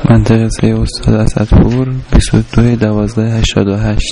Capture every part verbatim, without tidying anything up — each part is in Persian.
منطقه سه استاد اسدپور بیست و دو دوازده هشتاد و هشت.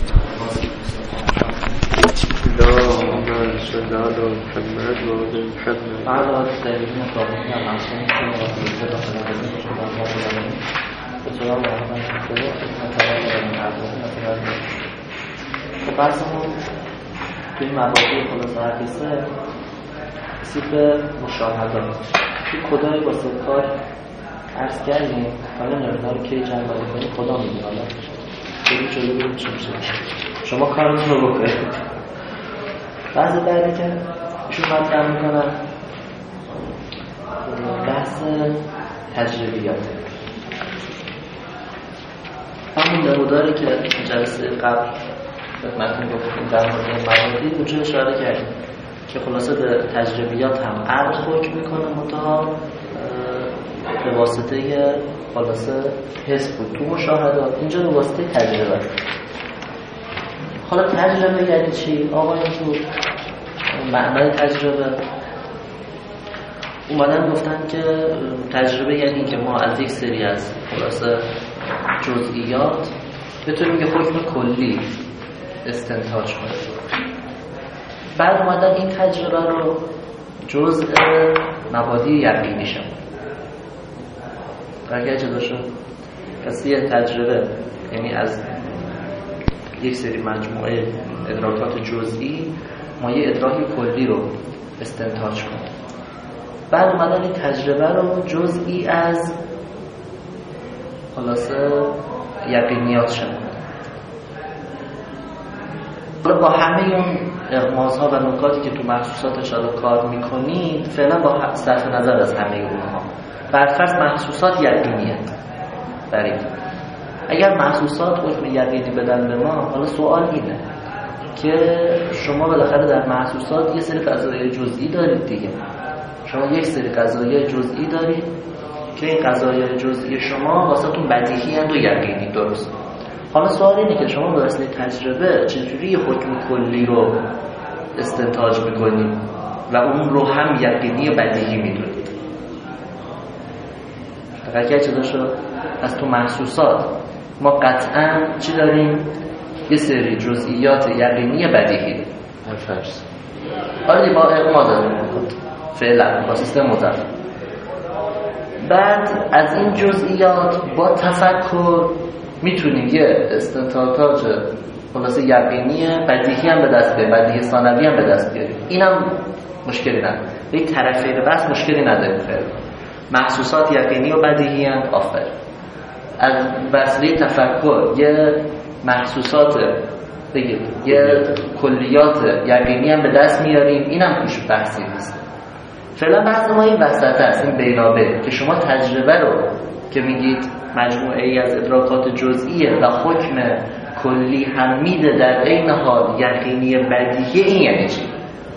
بحثمون توی مبادی خلاصه هر قصه رسید به مشاهدات. توی کدای با کار عرض کردیم حالا نمیدونم رو کی جمع باید کنیم خدا میدونه. حالا بریم جلو بریم چی میشه شما کارتون رو بکنید. بعضی بعدی که ایشون مطرح میکنن بحث تجربیات. همون نموداری که جلسه قبل خدمتتون گفتیم در مورد مبادی اونجا اشاره کردیم که خلاصه به تجربیات هم عقل حکم میکنه، منتها به واسطه خلاصه حس بود. تو مشاهدات اینجا به واسطه تجربه. حالا تجربه یعنی چی؟ آقایون تو معنای تجربه اومدن گفتن که تجربه یعنی که ما از یک سری از خلاصه جزئیات بتونیم یه حکم کلی استنتاج کنیم. بعد اومدن این تجربه رو جزء مبادی یقینی شد. اگر جدا شد کسی یه تجربه یعنی از یک سری مجموعه ادراکات جزئی ما یه ادراک کلی رو استنتاج کنیم. بعد اومدن این تجربه رو جزئی از خلاصه یقینیات شد. با همه اون اغمازها و نکاتی که تو محسوسات شده کار میکنید فعلا با صرف نظر از همه اونها برفرض محسوسات یقینیه. برای اگر محسوسات حکم یقینی بدن به ما، حالا سوال اینه که شما بالاخره در محسوسات یه سری قضایای جزئی دارید دیگه. شما یک سری قضایای جزئی دارید که این قضایای جزئی شما واسه تون بدیهی اند و یقینی. درست. حالا سوال اینه که شما به واسطه تجربه چجوری حکم کلی رو استنتاج میکنید و اون رو هم یقینی و بدیهی میدونید. دقیقه چه داشته؟ از تو محسوسات ما قطعا چی داریم؟ یه سری جزئیات یقینی بدیهی. فرض آره با اغماز داریم فعلا با سیستم مضاف. بعد از این جزئیات با تفکر میتونیم یه استنتاج خلاصه یقینی بدیهی هم به دست بیاریم، بدیهی ثانوی هم به دست بیاریم. اینم مشکلی نداره. به طرفین بس مشکلی نداره. فعلا محسوسات یقینی و بدیهی هم آفر. از وسیله تفکر یه محسوسات بگید یه کلیات یقینی هم به دست میاریم. اینم توش بحثی نیست. فعلا بحث ما این وسط هست، این بینابه که شما تجربه رو که میگید مجموعه ای از ادراکات جزئیه و حکم کلی هم میده در عین حال یقینی بدیهی. این یعنی چی؟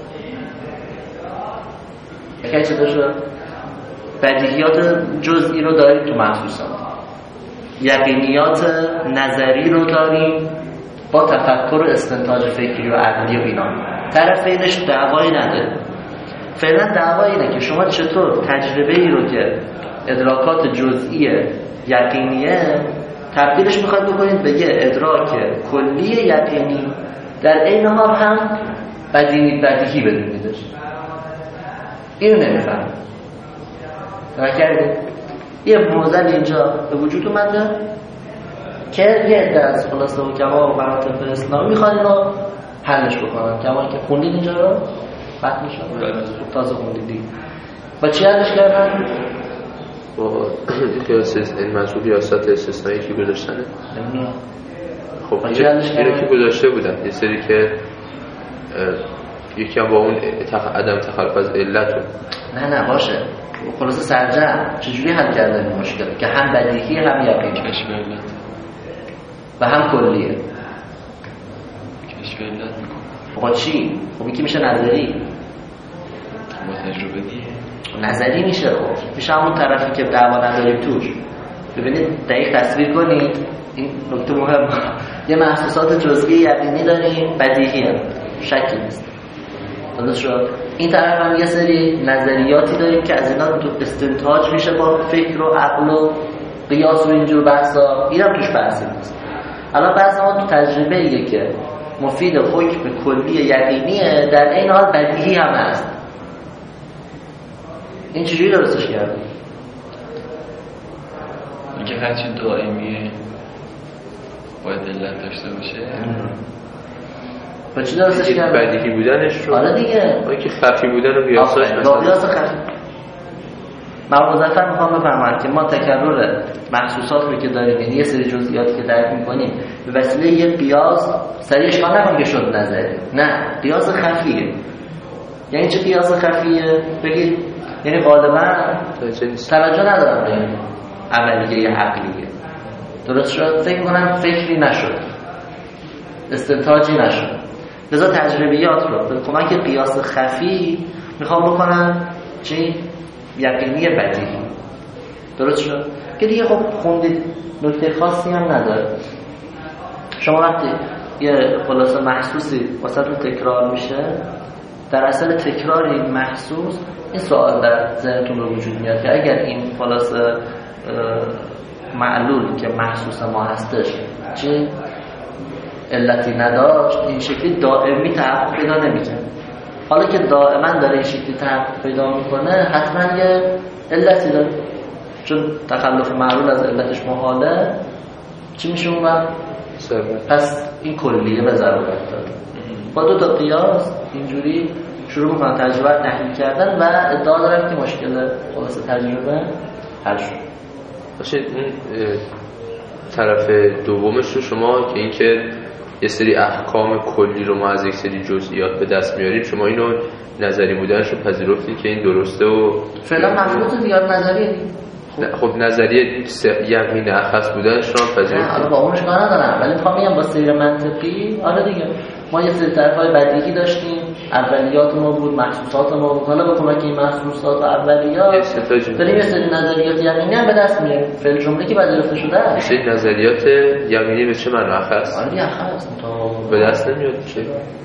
یکی چه داشته؟ بدیهیات جزئی رو داریم تو محسوسات، یقینیات نظری رو داریم با تفکر و استنتاج فکری و عقلی و اینا. طرفینش دعوایی نداره. فعلا دعوا اینه که شما چطور تجربه ای رو که ادراکات جزئی یقینیه تبدیلش میخواید بکنید به یه ادراک کلی یقینی در عین حال هم بدیهی بدیهی بدونیدش. اینو نمیفهم. توجه کردید؟ یه موزل اینجا به وجود اومده که یه عده از خلاصه حکما و مراتب اسلامی میخوان اینو حلش بکنن. کما که خوندید اینجا رو فتح میشه تازه خوندید دیگه. با چی حلش کردن؟ با این منصوب ریاست استثنایی که گذاشتنه. نمیدونم. خب یه که گذاشته بودن یه سری که یکی هم با اون تخ... عدم تخلف از علت رو. نه نه باشه خلاصه سرجم چجوری حل کردن این مشکل که هم بدیهی هم یقینی کشف علت و هم کلیه. کشف علت میکنه با چی؟ خب این که میشه نظری. با تجربه دیگه نظری میشه. خب میشه همون طرفی که دعوا نداریم توش. ببینید دقیق تصویر کنید این نکته مهم. یه محسوسات جزئی یقینی داریم بدیهی هم شکی نیست. درست شد؟ این طرف هم یه سری نظریاتی داریم که از اینا تو استنتاج میشه با فکر و عقل و قیاس و اینجور بحثا اینم توش بحثی نیست. الان بحث ما تو تجربه ایه که مفید حکم کلی یقینیه، در این حال بدیهی هم هست. این چجوری درستش کردیم؟ اینکه هرچی دائمیه باید علت داشته باشه. با چی درستش کردیم؟ بدیهی بودنش رو. آره دیگه. با اینکه خفی بودن رو قیاساش مثلا قیاس خفی. مرحوم مظفر میخوام بفهمم که ما تکرر محسوسات رو که داریم، یعنی یه سری جزئیاتی که درک میکنیم به وسیله یه قیاس سریع اشکال نکنیم که شد نظری. نه، قیاس خفیه. یعنی چه قیاس خفیه؟ بگید یعنی غالبا توجه ندارم به این عملیه عقلیه. درست شد؟ فکر کنم فکری نشد، استنتاجی نشد. لذا تجربیات رو به کمک قیاس خفی میخوام بکنم چی؟ یقینی بدیهی. درست شد؟ که دیگه خب خوندید نکته خاصی هم نداره. شما وقتی یه خلاصه محسوسی واسه رو تکرار میشه، در اصل تکرار این محسوس این سوال در ذهنتون به وجود میاد که اگر این خلاصه معلول که محسوس ما هستش چه علتی نداشت، این شکلی دائمی تحقق پیدا نمیکنه. حالا که دائما داره این شکلی تحقق پیدا میکنه حتما یه علتی داره، چون تخلف معلول از علتش محاله. چی میشه اون وقت؟ پس این کلیه به ضرورت داره. با دو تا قیاس اینجوری شروع میکنن تجربه تحلیل کردن و ادعا دارن که مشکل خلاصه تجربه حل شد. باشه اون طرف دومش رو شما که این که یه سری احکام کلی رو ما از یک سری جزئیات به دست میاریم، شما اینو نظری بودنش رو پذیرفتید که این درسته و فعلا مفروض زیاد نظریه خب, خب نظریه یقین اخص بودنش رو پذیرفتید. حالا با اونش کار ندارم، ولی میخوام بگم با سیر منطقی آره دیگه ما یه سری طرفای بدیهی داشتیم، اولیات ما بود، محسوسات ما بود. حالا با کمک این محسوسات و اولیات داریم یه سری نظریات یقینی هم به دست میاریم. فعل جمله که پذیرفته شده است. سری نظریات یقینی به چه معنی اخص؟ آره دیگه اخص به دست نمیاد چه؟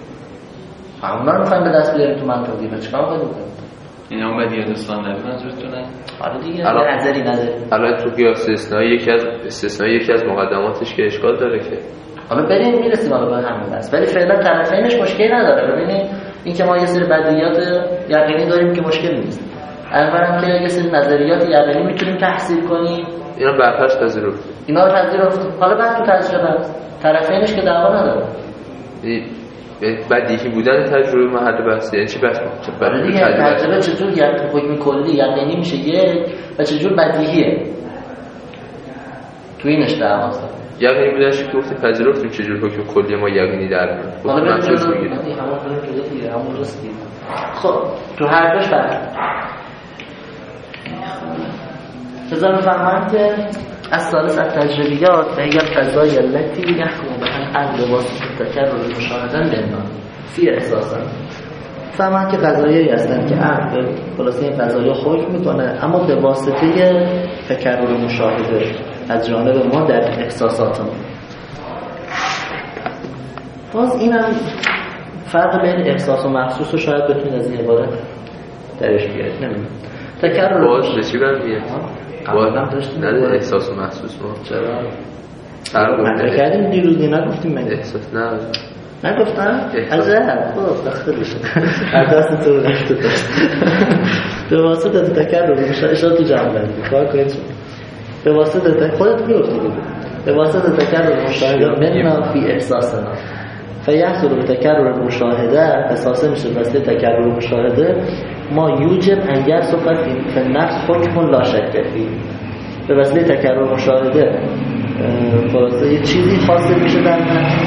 همونا رو میخوایم به دست بیاریم تو منطق دیگه چیکار کنیم؟ اینا هم بدیهیات استانداردی منظورتونه؟ آره دیگه نظری نظری. الان تو قیاس استثنایی یکی از استثنایی یکی از مقدماتش که اشکال داره که حالا بریم میرسیم حالا به همین بس، ولی فعلا طرفینش مشکلی نداره. ببینید این که ما یه سری بدیهیات یقینی داریم که مشکل نیست، اولا که یه سری نظریات یقینی میتونیم تحصیل کنیم، اینا برپس پذیرفت اینا رو پذیرفت. حالا بعد تو تجربه است طرفینش که دعوا نداره. بدیهی بودن تجربه محل بحثه. یعنی چی بحث آره دیگه تجربه چجور یک حکم کلی یقینی میشه یک و چجور بدیهیه، تو اینش دعواست. یقینی بودنش که گفتی پذیرفتیم چجور حکم کلی ما یقینی در میاد. حالا بریم جلو همون بریم جلو دیگه همون رسید. خب تو هر دوش فرق بذار بفهمم که از ثالث التجربیات و هي القضايا التي يحكم بها العقل بواسطه تكرر المشاهده لنا فی احساسا. فهمم که قضایایی هستن که عقل خلاصه این قضایا حکم میکنه اما به واسطه تکرر مشاهده از جانب ما در احساساتمون. باز اینم فرق بین احساس و محسوس رو شاید بتونید از این عبارت درش بیارید. نمیدونم تکرر باز به چی برمیاد؟ باز نه احساس و محسوس ما چرا فرق من کردیم دیروزی نگفتیم من احساس نه نگفتم عجب خب داخلش هر دست تو رفت دست به واسطه تکرر مشاهده تو جمع بندی کار کنید. به واسطه خودت میگفتی به واسطه تکرر مشاهده مننا فی احساسنا فیحصل بتکرر مشاهده اساسا میشه واسطه تکرر مشاهده ما یوجب ان یرسخ فی النفس حکم لا شک فیه. به واسطه تکرر مشاهده خلاصه یه چیزی حاصل میشه در نفس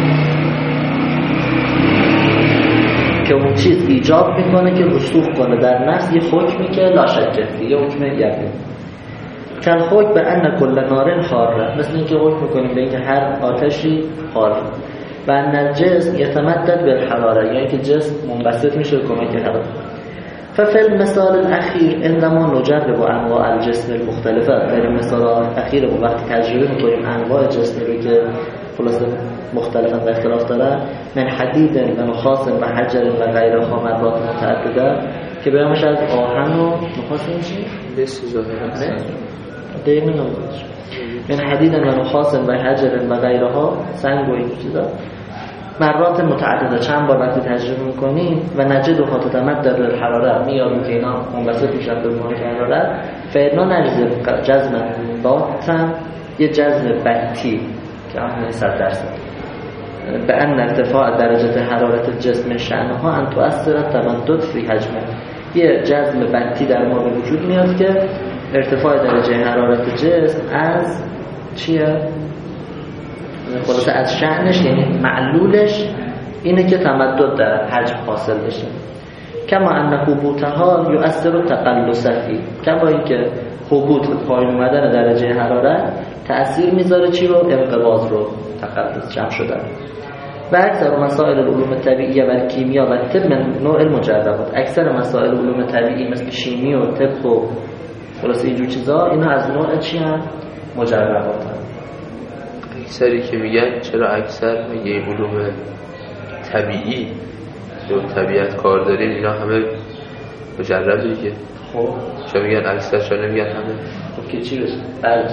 که اون چیز ایجاب میکنه که رسوخ کنه در نفس یه حکمی که لا شک فیه، یه حکم یقینی. کل حکم به ان کل نار حاره، مثل اینکه حکم میکنیم به اینکه هر آتشی حاره. و ان الجسم یتمدد بالحراره، یعنی که جسم منبسط میشه به کمک حرارت. ففي المثال الاخیر عندما نجرب انواع الجسم المختلفه، در این مثال اخیر ما وقتی تجربه میکنیم انواع جسم رو که خلاصه مختلفا و اختلاف دارن، من حدید و نخاس و حجر و غیرها مرات متعدده، که بیامش از آهن و نخاس میشه بس ظاهرا دیگه نمیدونم من حدید و نخاس و حجر و غیرها، سنگ و این چیزا، مرات متعدده چند بار وقتی تجربه میکنیم و نجد و خاطمت در الحراره میاریم که اینا منبسط میشن به محیط حراره، فعلا نجد جزم باطن، یه جزم بطی که همه صد درصد به ان ارتفاع درجه حرارت جسم شأنها ان تؤثر تمدد فی حجمه، یه جزم بطی در ما به وجود میاد که ارتفاع درجه حرارت جسم از چیه؟ خلاصه از شأنش، یعنی معلولش اینه که تمدد در حجم حاصل بشه. کما ان حبوطها یؤثر تقلص فی، کما اینکه حبوط پایین اومدن درجه حرارت تأثیر میذاره چی رو؟ انقباض رو، تقلص، جمع شدن. و اکثر مسائل علوم طبیعیه و کیمیا و طب من نوع المجربات، اکثر مسائل علوم طبیعی مثل شیمی و طب و خلاصه اینجور چیزا، اینا از نوع چی هم؟ مجربات هم. اکثری که میگن چرا اکثر میگه علوم طبیعی یا طبیعت کار داریم، اینا همه مجرب دیگه. خب چرا میگن اکثر، چرا نمیگن همه؟ خب که چی بشه؟ بله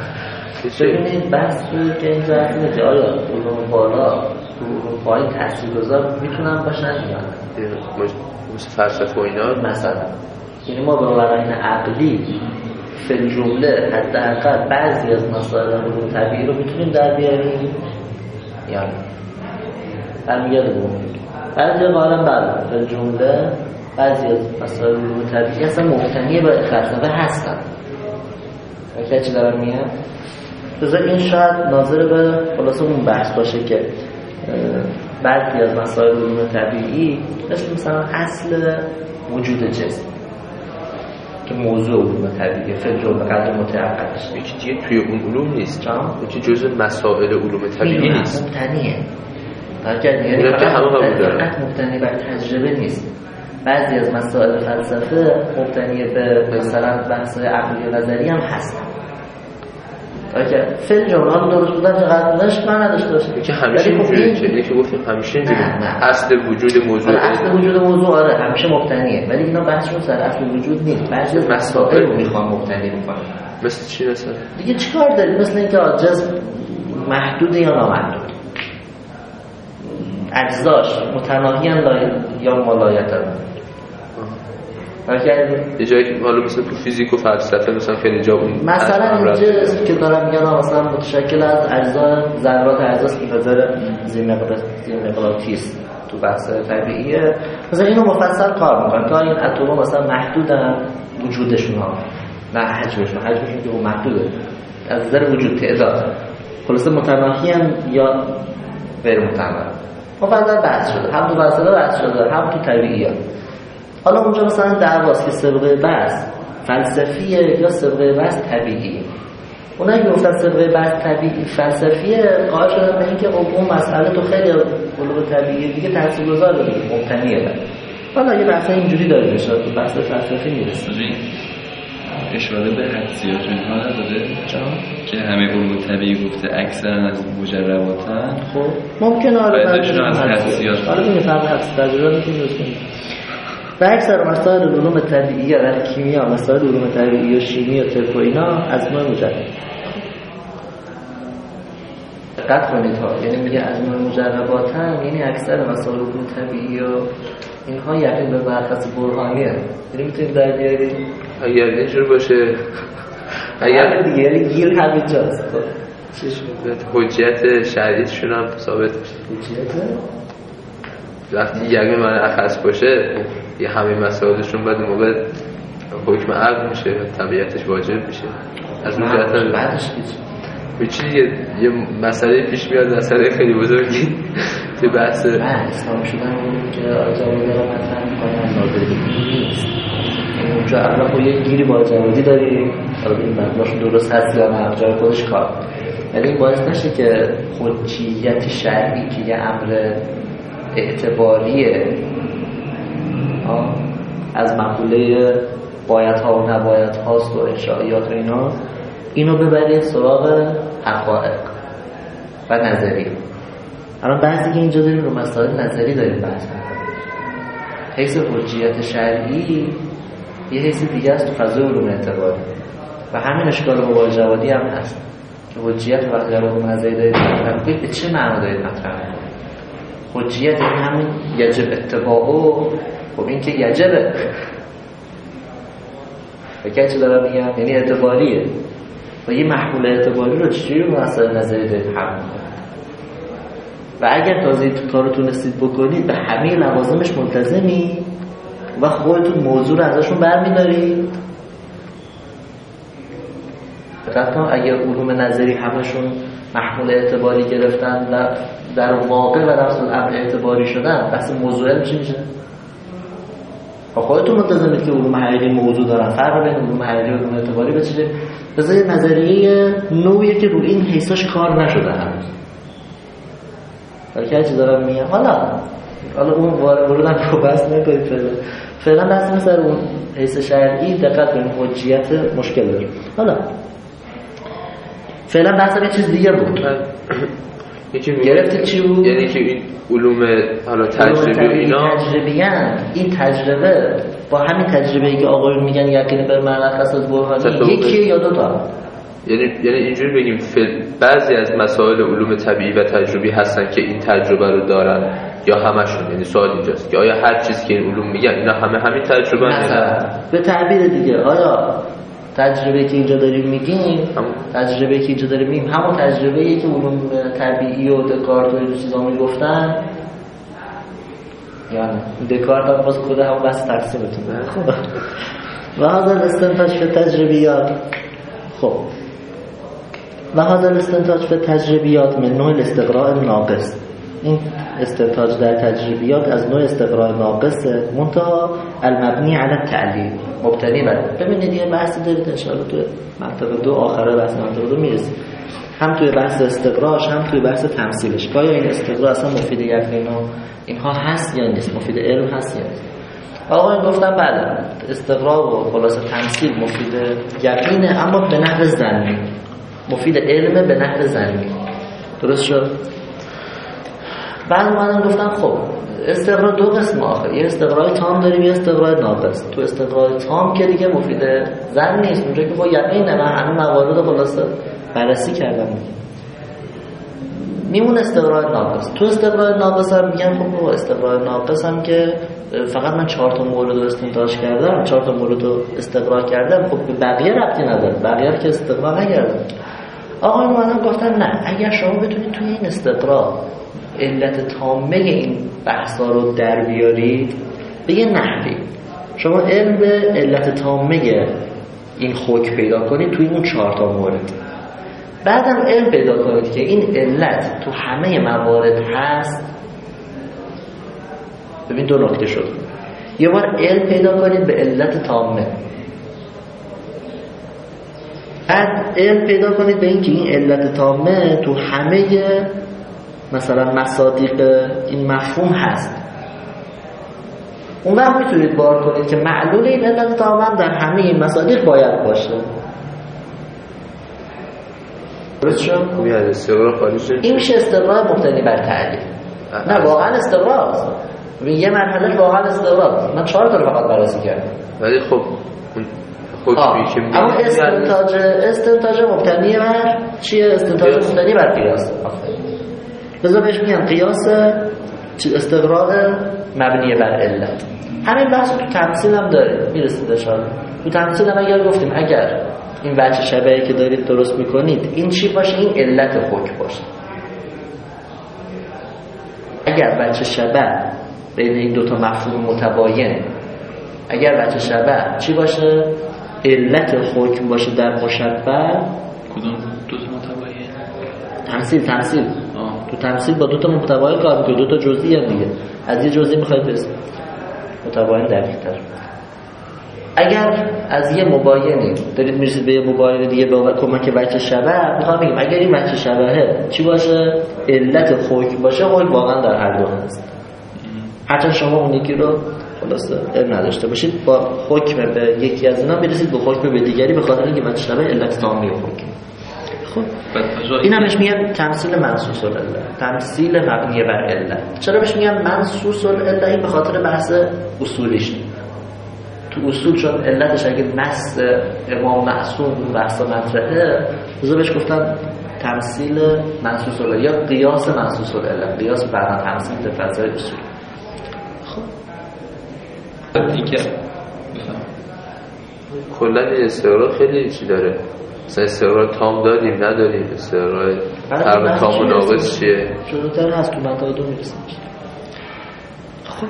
ببینید بحث که این جهت اینه که آیا علوم بالا علوم پایین تاثیرگذار میتونن باشن یا نه؟ مثل فلسفه و اینا مثلا، یعنی ما به قرائن عقلی فی الجمله حداقل بعضی از مسائل علوم طبیعی رو میتونیم در بیاریم یا نه؟ برمیگرده بود بعضی قائلن بله فی الجمله بعضی از مسائل علوم طبیعی اصلا مبتنی به فلسفه هستن. اگه چی دارم میگم؟ بذار این شاید ناظر به خلاصه اون بحث باشه که بعضی از مسائل علوم طبیعی مثل مثلا اصل وجود جسم که موضوع علوم طبیعی فجر به قدر متعقدش یکی دیگه توی اون علوم نیست، یکی جزء مسائل علوم طبیعی نیست، مبتنیه یعنی فقط مبتنی بر تجربه نیست. بعضی از مسائل فلسفه مبتنی به مثلا بحث عقلی و نظری هم هستن که فیل جمعان درست بودن که قدرش من نداشته باشه که همیشه اینجوریه که یکی گفتیم همیشه اینجوریه اصل وجود موضوع اصل وجود موضوع آره همیشه مبتنیه، ولی اینا بحثشون سر اصل وجود نیست، بعضی از مسائل رو میخوان مبتنی بکنن. مثل چی مثلا؟ دیگه چیکار داریم؟ مثل اینکه جسم محدود یا نامحدود، اجزاش متناهی‌اند یا ملایتند. یه جایی که حالا مثلا تو فیزیک و فلسفه مثلا خیلی جا اون مثلا این جسم که دارم میگن مثلا متشکل از اجزا ذرات اجزاست که نظر زیرمغناطیس تو بحث طبیعیه، مثلا اینو مفصل کار میکنن که این اتم مثلا محدودن وجودشون ها، نه حجمشون، حجمشون که اون محدوده از نظر وجود تعداد، خلاصه متناهی هم یا غیر متناهی. مفصل بحث شده، هم تو فلسفه بحث شده هم تو طبیعیات. حالا اونجا مثلا دعواست که سابقه بحث فلسفیه یا سابقه بحث طبیعیه. اونایی که گفتن سابقه بحث طبیعی فلسفیه قائل شدن به اینکه اون مسئله تو خیلی علوم طبیعی دیگه تاثیرگذار دیگه مبتنیه بر. حالا یه بحث اینجوری داره میشه تو بحث فلسفی میرسه. اشاره به حدسیات اینها نداره که همه علوم طبیعی گفته اکثرا از مجرباتن. خب ممکنه آره بعضیشون از حدسیات. حالا میفهم حدس تجربه میتونید کنید. و اکثر مسائل علوم طبیعی و کیمیا، مسائل علوم طبیعی و شیمی و طب و اینا از نوع مجرد. دقت کنید ها، یعنی میگه از نوع مجربات هم، یعنی اکثر مسائل علوم طبیعی و اینها یقین به برخص برهانیه. یعنی میتونید در بیارید اگر اینجور باشه، اگر دیگه یعنی گیر همینجاست. حجیت شرعیشون هم ثابت بشه. حجیت وقتی یقین من اخص باشه یه همه مسائلشون بعد موقع حکم عقل میشه، طبیعتش واجب میشه. از اون جهت بعدش به چی یه مسئله پیش میاد، مسئله خیلی بزرگی توی بحث من اسلام شدن که آجابادی رو مطرح میکنن نادری نیست. یعنی اونجا اولا خود یه گیری با آجابادی داریم، حالا این مطلبشون درست هست یا نه جای خودش کار، ولی این باعث نشه که حجیت شرعی که یه امر اعتباریه از مقوله بایدها و نبایدها هاست و اشاعیات و اینا، اینو ببرید سراغ حقائق و نظری. الان بحثی که اینجا داریم رو مسائل نظری داریم بحث می‌کنیم. حیث حجیت شرعی یه حیث دیگه است تو فضای علوم اعتباری و همین اشکال مباجوادی هم هست. حجیت وقتی در علوم نظری دارید مطرح کنید به چه معنا دارید مطرح کنید؟ حجیت یعنی همین یجب اتباعه. خب این که یجبه بگه چه دارم میگم؟ یعنی اعتباریه و یه محمول اعتباری رو چجوری رو مسئله نظری دارید حمل کنید؟ و اگر تازه تو کارو تونستید بکنید به همه لوازمش ملتزمی و خودتون موضوع رو ازشون برمیدارید. حتی اگر علوم نظری همشون محمول اعتباری گرفتن و در واقع و رسول امر اعتباری شدن، بحث موضوع میشه میشه خودتون ملتزمید که علوم حقیقی موضوع دارن. فرق بین علوم حقیقی و علوم اعتباری بچه بذاری نظریه نوعیه که روی این حیثاش کار نشده هنوز. بلکه چی دارم میگم حالا حالا اون ورودم رو بحث نکنید فعلا فعلا بحث مثل اون حیث شرعی دقت کنید حجیت مشکل داره. حالا فعلا بحث یه چیز دیگه بود. گرفتید چی بود؟ یعنی که این علوم حالا تجربه اینا تجربیان این تجربه با همین تجربه‌ای که آقایون میگن یقین بر معنی اساس برهانی یکی یا دو تا. یعنی یعنی اینجوری بگیم بعضی از مسائل علوم طبیعی و تجربی هستن که این تجربه رو دارن یا همشون؟ یعنی سوال اینجاست که آیا هر چیزی که این علوم میگن اینا همه همین تجربه مثلا به تعبیر دیگه آیا تجربه که اینجا داریم میگیم تجربه که اینجا داریم میگیم همون تجربه‌ای که علوم طبیعی و دکارت و این چیزا میگفتن؟ یعنی دکارت هم باز کد همون بحث تقسیمتون خب و هذا الاستنتاج فی التجربیات. خب و هذا الاستنتاج فی التجربیات من نوع الاستقراء الناقص. این استنتاج در تجربیات از نوع استقراء ناقص منتها المبنی علی التعلیل مبتنی بر. ببینید یه بحثی دارید ان شاء الله تو منطقه دو آخره بحث منطقه دو میرسید، هم توی بحث استقراش هم توی بحث تمثیلش. آیا این استقرا اصلا مفید یقین و اینها هست یا نیست، مفید علم هست یا نیست؟ آقا گفتم بله استقرا و خلاصه تمثیل مفید یقینه اما به نحو ظنی، مفید علم به نحو ظنی. درست شد؟ بعد اومدم گفتم خب استقرا دو قسم آخه، یه استقرای تام داریم یه استقرای ناقص. تو استقرای تام که دیگه مفید ظن نیست، اونجا که با یقینه من همه موارد خلاصه بررسی کردم میمون استقرای ناقص. تو استقرای ناقص هم میگم خب با استقرای ناقص هم که فقط من چهار تا مورد رو استنتاج کردم، چهار تا مورد رو استقرا کردم، خب به بقیه ربطی نداره، بقیه که استقرا نکردم. آقا من گفتم نه، اگر شما بتونید توی این استقرا علت تامه این بحثا رو در بیارید به یه نحوی شما علم به علت تامه این خوک پیدا کنید توی اون چهار تا مورد، بعدم علم پیدا کنید که این علت تو همه موارد هست. ببین دو نکته شد. یه بار علم پیدا کنید به علت تامه، بعد علم پیدا کنید به این که این علت تامه تو همه مثلا مصادیق این مفهوم هست. اون وقت میتونید بار کنید که معلول این علت تامه در همه این مصادیق باید باشه. درست شد؟ این میشه استقرار مبتنی بر تعلیل. نه واقعا استقرار است. یه مرحله واقعا استقرار است. من چهار تا رو فقط بررسی کردم. ولی خب حکمی که میگه اما استنتاج استنتاج مبتنی بر چیه؟ استنتاج مبتنی بر قیاس. بذار بهش میگن قیاس استقرار مبنی بر علت. همین بحث تو تمثیل هم داره، میرسید اشاره. تو تمثیل هم اگر گفتیم اگر این بچه شبهی که دارید درست میکنید این چی باشه؟ این علت حکم باشه. اگر بچه شبه بین این دوتا مفهوم متباین، اگر بچه شبه چی باشه؟ علت حکم باشه در مشبه. کدوم دوتا متباین؟ تمثیل تمثیل آه. تو تمثیل با دوتا متباین کار میکنید، دوتا جزئی هم دیگه از یه جزئی میخواید برسید متباین دقیق‌تر. اگر از یه مباینی دارید میرسید به یه مباین دیگه با کمک بچه شبه، میخوام بگیم اگر این بچه شبهه چی باشه؟ علت حکم باشه. حکم واقعا در هر دو هست، هرچند شما اون یکی رو خلاصه علم نداشته باشید با حکم به یکی از اینا برسید به حکم به دیگری به خاطر اینکه بچه شبه علت تامی حکم. خب این همش میگن تمثیل منصوص العله، تمثیل مبنی بر علت. چرا بهش میگن منصوص العله؟ این به خاطر بحث اصولیش. تو اصول چون علتش اگه نص امام معصوم بحث مطرحه بذار بهش گفتن تمثیل منصوص العله یا قیاس منصوص العله، قیاس بر تمثیل به فضای اصول. خب این که کلا این استقرار خیلی چی داره، مثلا استقرار تام داریم نداریم، استقرار فرق تام و ناقص چیه جلوتر هست تو منطقه دو میرسیم. خب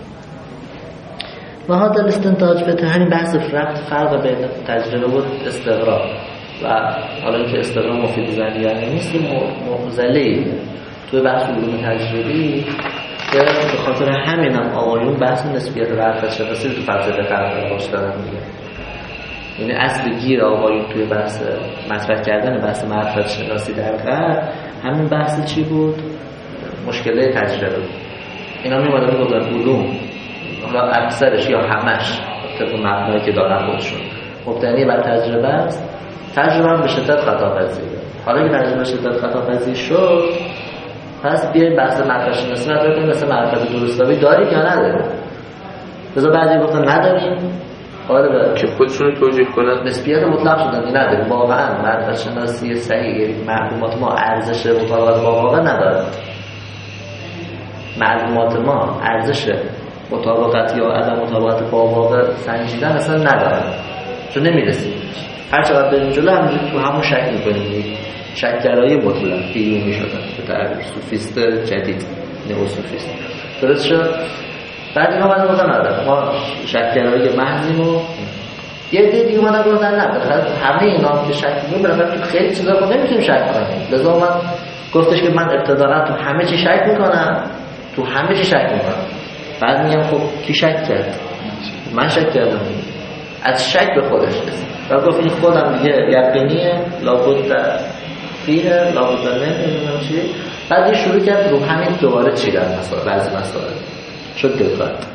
نهاد الاستنتاج به همین بحث ربط فرق بین تجربه و استقرار و حالا اینکه استقرار مفید زنی یعنی نیست معضله‌ای توی بحث علوم تجربی که به خاطر همینم آقایون بحث نسبیت معرفت شناسی تو فلسفه قرار باش دارن میگه. یعنی اصل گیر آقایون توی بحث مطرح کردن بحث معرفت شناسی در غرب همین بحث چی بود؟ مشکله تجربه. اینا میومدن میگفتن علوم حالا اکثرش یا همش طبق مبنایی که دارن خودشون مبتنی بر تجربه است. تجربه هم به شدت خطاپذیره. حالا که تجربه به شدت خطاپذیر شد پس بیایم بحث معرفت شناسی مطرح کنیم مثل معرفت درستابی داریم یا نداریم. بذار بعضی گفتن نداریم آره که خودشون رو توجیه کنن نسبیت مطلق شدن این نداریم. واقعا معرفت شناسی صحیح معلومات ما ارزش مطابقت با واقع نداره. معلومات ما ارزش مطابقت یا عدم مطابقت با واقع سنجیدن اصلا نداره چون نمیرسیم. هر چقدر بریم جلو همونجوری تو همون شک میکنیم. شک‌گرایی مطلق ایونی شدن به تعبیر سوفیست جدید نئوسوفیست درست شد. بعد اینا بعد گفتن نداره ما شک‌گرایی محضیم و یه دیدی اومدن گفتن نه بالاخره همه اینا به شک میکنیم بالاخره تو خیلی چیزا خود نمیتونیم شک کنیم. لذا اومد گفتش که من ابتداءً تو همه چی شک میکنم تو همه چی شک میکنم. بعد میگم خب کی شک کرد؟ من شک کردم. از شک به خودش رسید و گفت این خودم دیگه یقینیه لابد فیه لابد نمیدونم چی. بعد یه شروع کرد رو همین دوباره چیدن مسائل بعضی مسائل شد دقت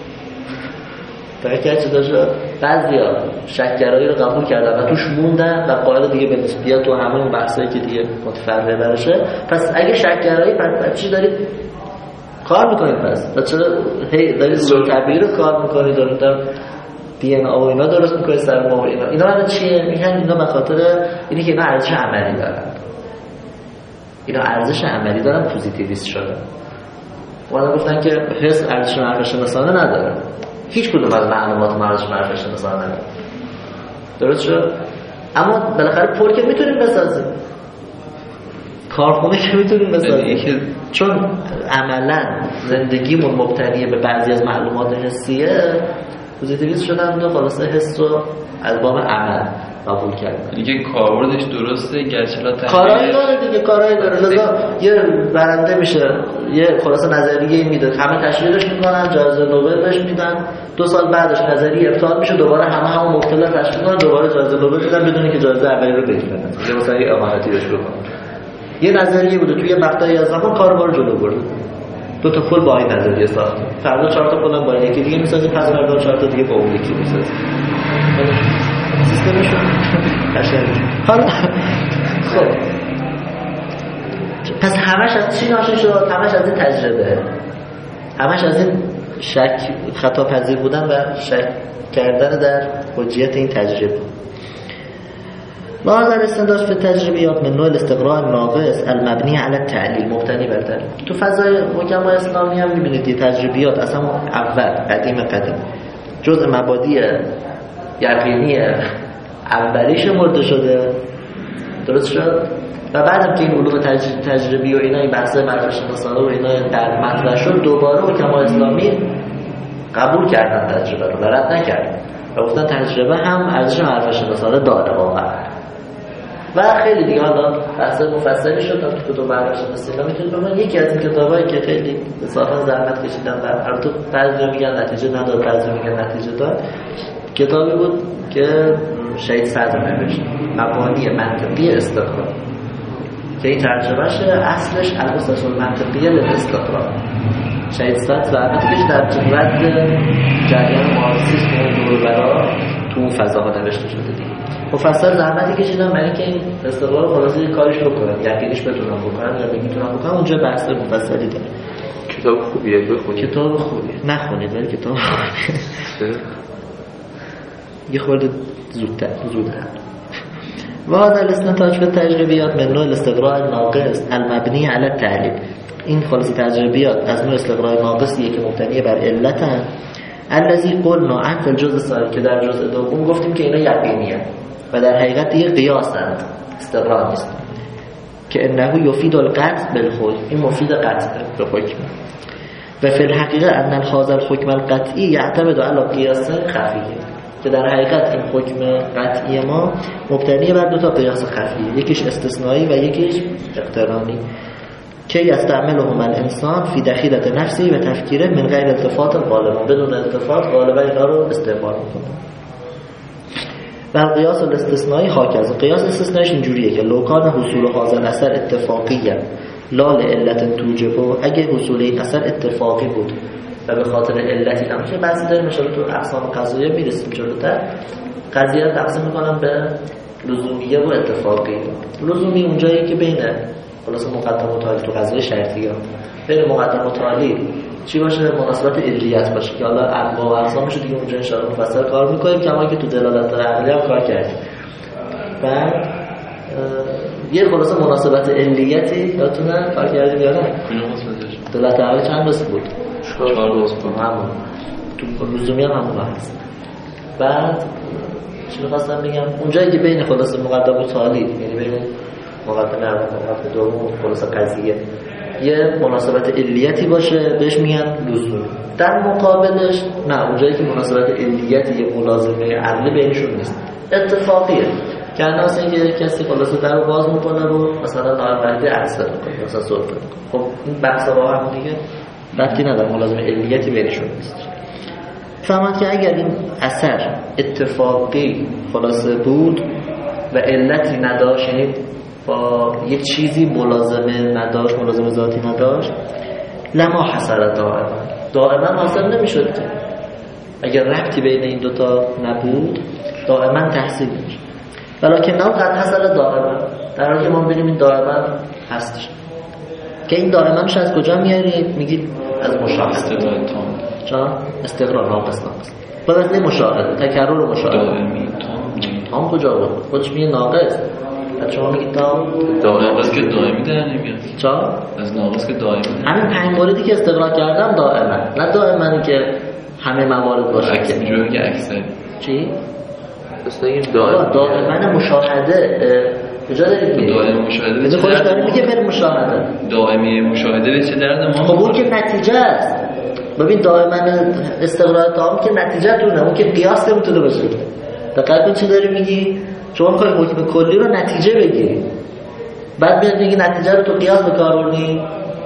برای که چی داشت بعضی ها شک‌گرایی رو قبول کردن و توش موندن و قائل دیگه به نسبیت و همه اون بحثایی که دیگه متفرعه برشه. پس اگه شک‌گرایی پس چی دارید کار میکنید پس و چرا هی دارید زور طبیعی رو کار میکنید دارید در دی ان ای و اینا درست میکنید سر ما و اینا اینا برای چیه؟ میگن اینا به خاطر اینی که اینا ارزش عملی دارن. اینا ارزش عملی دارن پوزیتیویست شدن. اونا گفتن که حس ارزش معرفت شناسانه نداره. هیچ کدوم از معلومات ارزش معرفت شناسانه نداره. درست شد؟ اما بالاخره پر که میتونیم بسازیم. کارخونه که میتونیم بسازیم چون عملا زندگیمون مبتنیه به بعضی از معلومات حسیه پوزیتیویست شدن و خلاصه حس رو از باب عمل قبول کردن. دیگه کاربردش درسته گرچه لا کارایی داره دیگه کارایی داره. لذا یه برنده میشه یه خلاصه نظریه میده همه تشویقش میکنن جایزه نوبل بهش میدن دو سال بعدش نظریه ابطال میشه دوباره همه همون مبتلا تشویق میکنن دوباره جایزه نوبل میدن بدون که جایزه اولی رو بگیرن. یه مثلا یه امانتی بهش بکنن. یه نظریه بوده توی مقطعی از زمان کاربار جلو برد. دو تا پل با این نظریه ساخت. فردا چهار تا پلم با یکی دیگه میسازیم پس فردا چهار تا دیگه با اون یکی میسازیم. سیستمشون قشنگه. حالا خب پس همش از چی ناشی شد؟ همش از این تجربه. همش از این شک خطا پذیر بودن و شک کردن در حجیت این تجربه. لاحظ الاستنداج في التجربيات من نوع الاستقراء الناقص المبني على التعليل مبتنی بر تعلیل. تو فضای حکمای اسلامی هم می‌بینید تجربیات اصلا اول قدیم قدیم جزء مبادی یقینی اولی شمرده شده درست شد و بعدم که این علوم تجربی و اینا این بحث معرفت شناسانه و اینا در مطرح شد دوباره حکمای اسلامی قبول کردن تجربه رو رد نکردن و گفتن تجربه هم ارزش معرفت شناسانه داره واقعا. و خیلی دیگه حالا بحث مفصلی شد تو کتب معرفت شناسی میتونید ببینید. یکی از این کتابایی که خیلی انصافا زحمت کشیدن و البته بعضی میگن نتیجه نداد بعضی میگن نتیجه داد کتابی بود که شهید صدر نوشت مبانی منطقی استقرار که این ترجمهش اصلش الاساس المنطقیه للاستقرار. شهید صدر زحمت کشید در رد جریان مارکسیسم و دوربرا تو اون فضاها نوشته شده دیگه. مفصل زحمتی کشیدم برای اینکه این استقرار خلاصه یه کارش بکنم یقینش بتونم بکنم یا نمیتونم بکنم اونجا بحث مفصلی داره. کتاب خوبیه بخونید. کتاب خوبیه نخونید ولی کتاب خوبیه. یه خورده زودتر زوده. و هذا الاستنتاج به تجربیات من نوع الاستقراء ناقص المبنی علی التعلیل. این خلاص تجربیات از نوع استقراء ناقصیه که مبتنی بر علتن. الذی قلنا عن فی الجزء الثانی، که در جزء دوم گفتیم که اینا یقینیه و در حقیقت دیگه قیاسند، استقراء نیست. که انه یفید القطع بالحکم، این مفید قطع به حکم. و فی الحقیقه ان هذا الحکم القطعی یعتمد علی قیاس خفیه، که در حقیقت این حکم قطعی ما مبتنی بر دو تا قیاس خفیه، یکیش استثنایی و یکیش اقترانی، که یستعملهم الانسان فی دخیلة نفسی و تفکیره من غیر التفات غالبا، بدون التفات غالبا اینا رو استعمال میکنه. و قیاس الاستثنایی هاکذا، قیاس استثنایش اینجوریه که لو کان حصول هذا الاثر اتفاقیه لا لعلت توجبه، اگه حصول این اثر اتفاقی بود و به خاطر علتی نمیشه، بعضی داریم مثلا تو اقسام قضاییه میرسیم جلوتر، قضیه رو تقسیم میکنم به لزومیه و اتفاقی. لزومی اونجایی که بین خلاص مقدم و تالی تو قضیه شرطیه، بین مقدم و تالی چی باشه؟ مناسبت علیت باشه، که حالا انواع و اقسامش دیگه اونجا ان شاء الله مفصل کار میکنیم، کما که تو دلالت عقلی هم کار کردیم. بعد یه خلاص مناسبت علیتی یادتونه کار کردیم یا نه؟ دلالت عقلی چند بس بود؟ چهار بس بود. همون تو لزومی هم همون هست. بعد چی می‌خواستم بگم؟ اونجایی که بین خلاص مقدم و تالی، یعنی بین مقدمه اول و مقدمه دوم خلاص قضیه یه مناسبت علیتی باشه، بهش میگن لزومی. در مقابلش نه، اونجایی که مناسبت علیتی یه ملازمه عقلی بینشون نیست، اتفاقیه. که اصلا اینکه کسی خلاص در رو باز میکنه و مثلا نارمالیتی عکس میکنه، مثلا صرف میکنه. خب این بحثا با هم دیگه ربطی نداره، ملازمه علیتی بینشون نیست. فهمت که اگر این اثر اتفاقی خلاصه بود و علتی نداشت، یعنی با یه چیزی ملازمه نداشت، ملازمه ذاتی نداشت، لما حصل دائما دائما حاصل نمیشد. اگر ربطی بین این دوتا نبود دائما تحصیل نمیشد. ولیکن نه قد حصل دائما، در حالی که ما ببینیم این دائما هستش. که این دائماش از کجا میارید؟ میگید از مشاهده. استقرار تام. چرا؟ استقرار ناقص ناقص. به واسطه مشاهده، تکرر مشاهده. دائمی تام. تام کجا بود؟ خودش میگه ناقص. از شما میگید تام؟ ناقص که دائمی در نمیاد. چرا؟ از ناقص که دائمی. همین پنج موردی که استقرار کردم دائما، نه دائما که همه موارد باشه. اکثر جوری که اکثر. چی؟ اصلا این دائم دائما مشاهده کجا دارید میگید؟ دائم مشاهده به خودش داره میگه بر مشاهده. دائمی مشاهده به چه درد ما؟ خب اون که نتیجه است. ببین دائما استقرار تام که نتیجه تونه، اون که قیاس نمیتونه باشه. دقیقاً کن چی داری میگی؟ شما میخوای حکم کلی رو نتیجه بگیری، بعد میاد میگی نتیجه رو تو قیاس به کار بردی.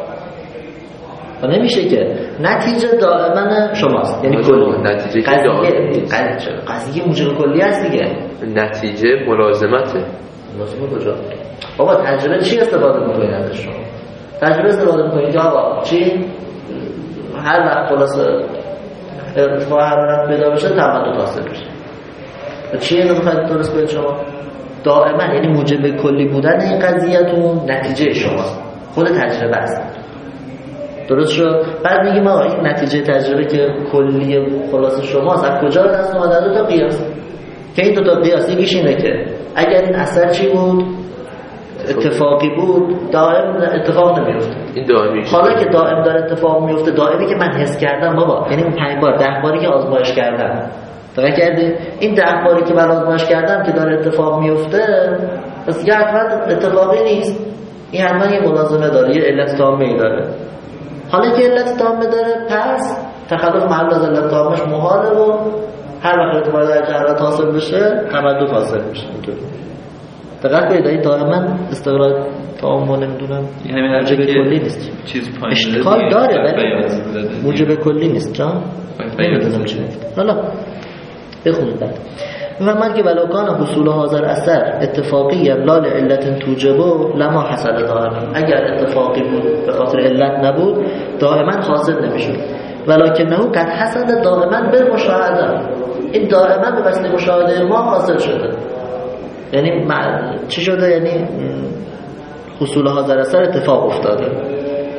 و نمیشه که نتیجه دائما شماست، یعنی کلی. نتیجه که قضیه قضیه موجب کلی است دیگه. نتیجه ملازمته. ملازمه کجا؟ بابا تجربه چی استفاده میکنید ازش شما؟ تجربه استفاده میکنید که آقا چی؟ هر وقت خلاصه ارتفاع حرارت پیدا بشه تمدد حاصل بشه. چی اینو میخواید درست کنید شما؟ دائما یعنی موجب کلی بودن این قضیه‌تون نتیجه شماست، خود تجربه است. درست شد؟ بعد میگیم آقا این نتیجه تجربه که کلی خلاص شماست، از کجا به دست اومده؟ دو تا قیاس. که این دو تا قیاس یکیش اینه که اگر این اثر چی بود؟ اتفاقی بود، دائم اتفاق نمیفته. این دائمی. حالا که دائم داره اتفاق میفته، دائمی که من حس کردم بابا، یعنی اون پنج بار ده باری که آزمایش کردم، دقیق کردی؟ این ده باری که من آزمایش کردم که داره اتفاق میفته، پس یه حتما اتفاقی نیست. این حتما یه ملازمه داره، یه علت تامه داره. حالا که علت تامه داره، پس تخلف محل از علت تامش محاله و هر وقت اعتبار در جهرات حاصل بشه تمدد حاصل میشه. دقیق باید این دائما استقرار تام و نمیدونم موجب کلی نیست. اشتغال داره ولی موجب کلی نیست. جان نمیدونم چی حالا بخونید بعد. و من که ولوکان حصول حاضر اثر اتفاقی لا لعلت توجبه لما حصل دائما، اگر اتفاقی بود به خاطر علت نبود دائما حاصل نمیشد. ولکنه قد حصل دائما به مشاهده، این دائما به وسیله مشاهده ما حاصل شده. یعنی چی شده؟ یعنی حصول حاضر اثر اتفاق افتاده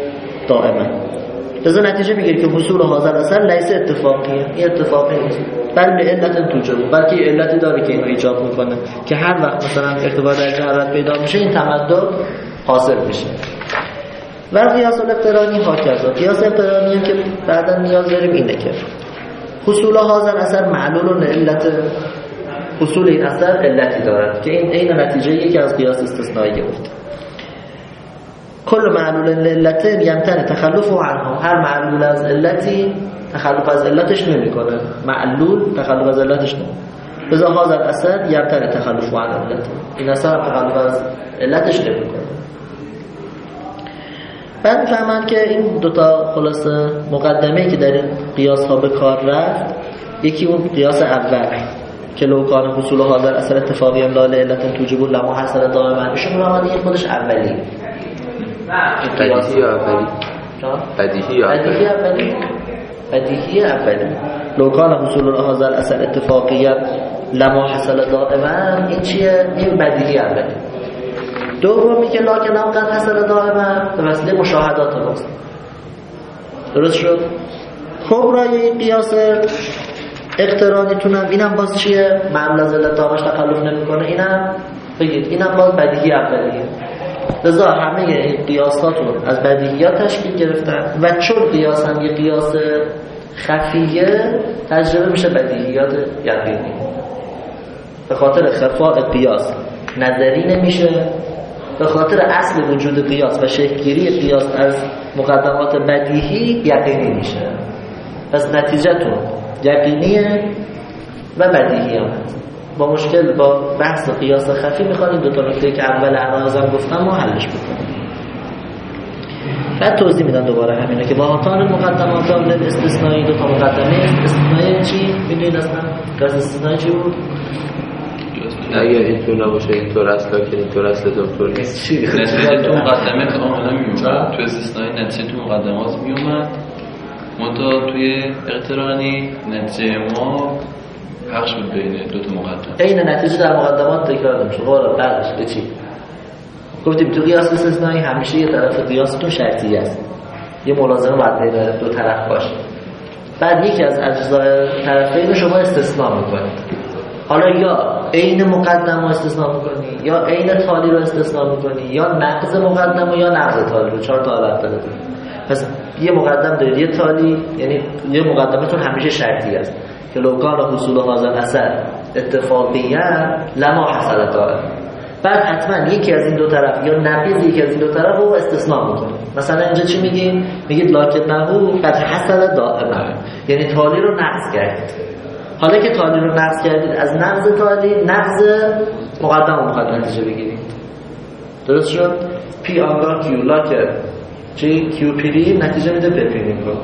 دائما. لذا نتیجه میگیری که حصول حاضر اثر لیس اتفاقیه، این اتفاقی نیست. بل به علت توجب، بلکه علتی داره که اینو ایجاب میکنه که هر وقت مثلا ارتباط در حرارت پیدا میشه این تمدد حاصل میشه. و قیاس الاقترانی هاکذا، قیاس اقترانی که بعدا نیاز داریم اینه که حصول هذا اثر معلول علت، حصول این اثر علتی دارد که این عین نتیجه یکی از قیاس استثنایی گفت. کل معلول علت یمتنع تخلف عنه، هر معلول از علتی تخلف از علتش نمیکنه، معلول تخلف از علتش نمیکنه. لذا هذا الاثر یمتنع تخلف عن علت، این اثر تخلف از علتش نمیکنه. بعد فهمند که این دوتا خلاصه مقدمه‌ای که در این قیاس ها به کار رفت، یکی اون قیاس اول که لو کان حصول هذا الاثر اتفاقی لا لعلت توجب لما حصل دائما، ایشون رو دیگه خودش اولی بدیهی اولی بدیهی بدیهی اولی بدیهی اولی لو کان حصول هذا الاثر اتفاقی لما حصل دائما، این چیه؟ این بدیهی اولی. دومی که لکن هم قد حصل دائما به وسیله مشاهدات ماست. درست شد؟ خب رای قیاس اقترانیتونم اینم باز چیه؟ معلول از علت دامش تخلف نمیکنه، اینم بگید اینم باز بدیهی اولیه. لذا همه این قیاساتون از بدیهیات تشکیل گرفتن و چون قیاس هم یه قیاس خفیه تجربه میشه بدیهیات یقینی. به خاطر خفاء قیاس نظری نمیشه، به خاطر اصل وجود قیاس و شکل‌گیری قیاس از مقدمات بدیهی یقینی میشه. پس نتیجه‌تون یقینیه و بدیهی هم هست. با مشکل با بحث قیاس خفی میخواد این دو تا نکته که اول عناصرم گفتم ما حلش بکنیم. بعد توضیح میدن دوباره همینه که با هاتان مقدمات استثنایی، دو تا مقدمه استثنایی چی میدونید اصلا؟ قیاس استثنایی چی بود؟ اگر اینطور نباشه اینطور اصلا که اینطور اصلا دکتر نیست. چی؟ نتیجه تو مقدمه کاملا میومد، تو استثنایی نتیجه تو مقدمات میومد، منتها توی اقترانی نتیجه ما پخش بود بین دو تا مقدمه. این نتیجه در مقدمات تکرار نمیشه. قرار بعدش به چی؟ گفتیم تو قیاس استثنایی همیشه یه طرف قیاستون شرطی است، یه ملازمه باید بین دو طرف باشه. بعد یکی از اجزای طرفین شما استثناء میکنید. حالا یا عین مقدمه استثناء میکنی، یا عین تالی رو استثناء میکنی، یا نقض مقدمه یا نقض تالی رو. چهار تا حالت داره. پس یه مقدم دارید یه تالی، یعنی یه مقدمتون همیشه شرطی است که لو کان حصول هذا الاثر اتفاقیا لما حصل دائما. بعد حتما یکی از این دو طرف یا نقیض یکی از این دو طرف رو استثناء میکنه. مثلا اینجا چی میگیم؟ میگید لکنه قد حصل دائما، یعنی تالی رو نقض کردید. حالا که تالی رو نقض کردید، از نقض تالی نقض مقدم میخواد نتیجه بگیرید. درست شد؟ پی آنگاه کیو لاکه چی؟ کیو پیری نتیجه میده به پیری رو.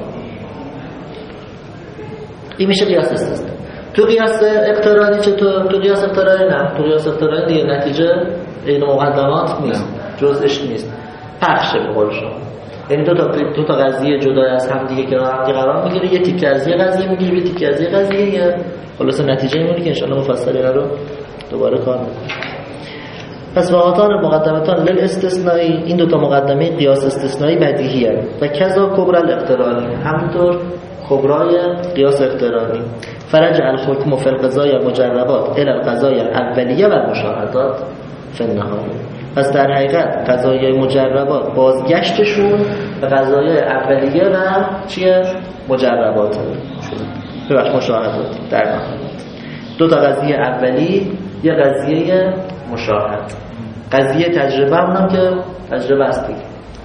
این میشه قیاس استثنایی. تو قیاس اقترانی چطور؟ تو قیاس اقترانی نه، تو قیاس اقترانی دیگه نتیجه این مقدمات نیست، جزءش نیست، پخشه به قول شما. یعنی دو تا دو تا قضیه جدا از هم دیگه کنار هم قرار میگیره، یه تیکه از یه قضیه میگیره، یه تیکه از یه قضیه، یه خلاص نتیجه میمونه که ان شاء الله مفصل اینا رو دوباره کار میکنیم. پس واقعا مقدمتان للاستثنایی، این دو تا مقدمه قیاس استثنایی بدیهیه و کذا کبرى الاقترانی، همونطور کبرای قیاس اقترانی. فرج الحکم فی القضایا المجربات الی القضایا الاولیه و المشاهدات فی النهایه. پس در حقیقت قضایای مجربات بازگشتشون به قضایای اولیه و چیه؟ مجربات ببخش مشاهدات در نهایت. دو تا قضیه اولی، یه قضیه مشاهد. قضیه تجربه هم که تجربه است دیگه.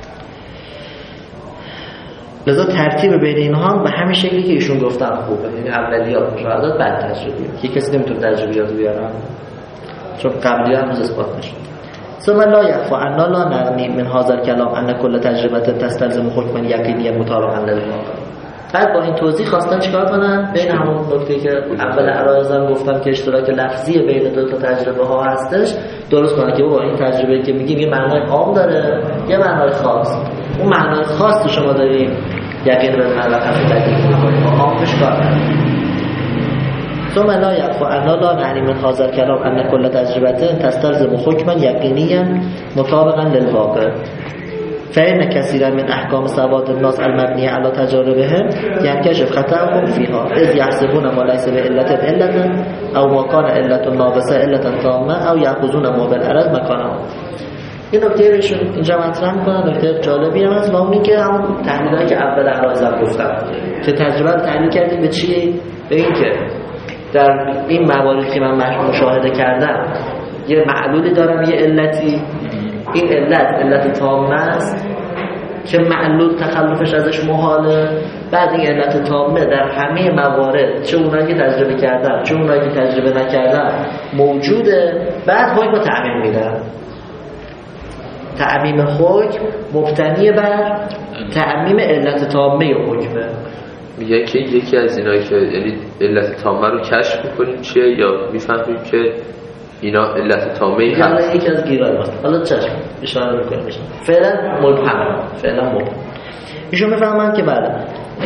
لذا ترتیب بین اینها به همین شکلی که ایشون گفتن خوبه، یعنی اولیات مشاهدات بعد تجربه. که کسی نمیتونه تجربیات بیاره چون قبلی هم روز اثبات نشد. ثم لا يخفى أن لا نغني من هذا الكلام أن كل تجربة تستلزم حكما يقينيا مطابقا للواقع. بعد با این توضیح خواستن چیکار کنن؟ بین همون نکته که اول عرایزم گفتم که اشتراک لفظی بین دو تا تجربه ها هستش، درست کنن که با این تجربه که میگیم یه معنای عام داره، یه معنای خاص. اون معنای خاص شما داریم یقین به ملحظه تدقیق می‌کنید، با عامش کار نداریم. ثم لا يخفى أن لا نعني من هذا الكلام أن كل تجربة تستلزم حكما يقينيا مطابقا للواقع. فإن كثيرا من أحكام سواد الناس المبنية على تجاربهم ينكشف خطأهم فيها إذ يحسبون ما ليس بعلة علة أو ما كان علة ناقصة علة تامة أو يأخذون ما بالعرض مكانه. این نکته ایشون اینجا مطرح می‌کنن، نکته جالبی هم هست و اونی که همون تحلیلایی که اول عرایزم گفتم که تجربه رو تحلیل کردیم به چی؟ به این که در این مواردی که من مشاهده کردم یه معلولی دارم، یه علتی، این علت علت تامه است که معلول تخلفش ازش محاله. بعد این علت تامه در همه موارد، چه اونایی که تجربه کردم چه اونایی که تجربه نکردم، موجوده. بعد حکم تعمیم میدن. تعمیم حکم مبتنی بر تعمیم علت تامه حکمه. میگه که یکی از اینا که یعنی علت تامه رو کشف میکنیم چیه، یا میفهمیم که اینا علت تامه ای هست. یکی از گیرای ماست. حالا چشم اشاره میکنیم میشن فعلا مبهم، فعلا مبهم. ایشون میفهمن که بله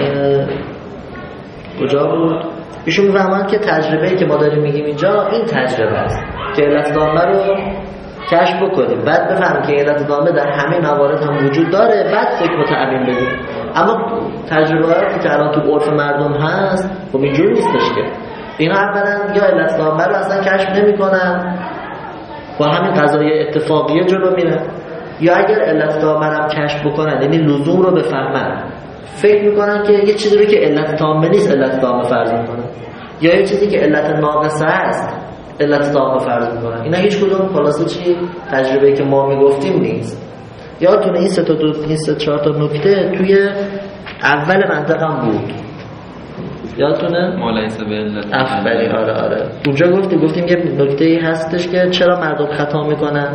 کجا بود؟ ایشون میفهمن که تجربه‌ای که ما داریم میگیم اینجا این تجربه است که علت تامه رو کشف بکنیم، بعد بفهمیم که علت تامه در همه موارد هم وجود داره، بعد حکم تعمیم بدیم. اما تجربه‌ای که الان تو عرف مردم هست خب اینجوری نیستش که اینا اولا یا علت تامه رو اصلا کشف نمی‌کنن، با همین قضایای اتفاقیه جلو میرن، یا اگر علت تامه رو کشف بکنن یعنی لزوم رو بفهمن، فکر میکنن که یه چیزی رو که علت تامه نیست علت تامه فرض میکنن، یا یه چیزی که علت ناقصه است علت تامه فرض میکنن. اینا هیچ کدوم خلاصه چی تجربه‌ای که ما میگفتیم نیست. یادتونه این سه تا دو این سه چهار تا نکته توی اول منطقه بود، یادتونه؟ مالایسه به علت. افبری آره آره اونجا گفتیم گفتیم یه نکته‌ای هستش که چرا مردم خطا میکنن.